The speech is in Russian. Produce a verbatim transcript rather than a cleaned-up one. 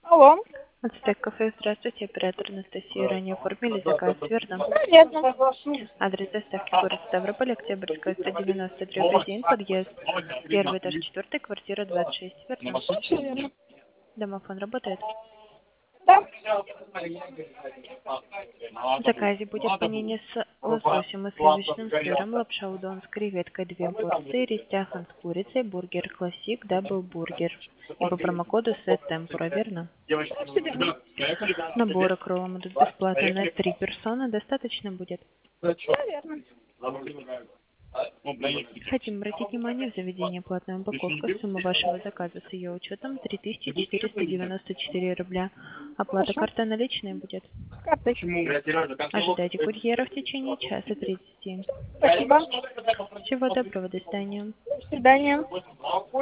Алло. Ацтек кафе, здравствуйте, оператор Анастасия. Ранее оформили заказ, верно? Верно. Адрес доставки город Ставрополь, Октябрьская, сто девяносто, дробь один, подъезд. Первый этаж, четвертый, квартира двадцать шесть, верно? Все верно. Домофон работает? Да. В заказе будет панини с лососем и сливочным сыром, лапша удон с креветкой, две порции, рестяхан с курицей, бургер классик, дабл бургер. И по промокоду сет темпура, верно? Все верно. Наборы к роллам идут бесплатно на три персоны, достаточно будет? Да, верно. Хотим обратить внимание в заведение платная упаковка. Сумма вашего заказа с ее учетом три тысячи четыреста девяносто четыре рубля. Оплата Хорошо. картой наличные будет. Картой. Ожидайте курьера в течение часа тридцати. Спасибо. Всего доброго, до свидания. До свидания.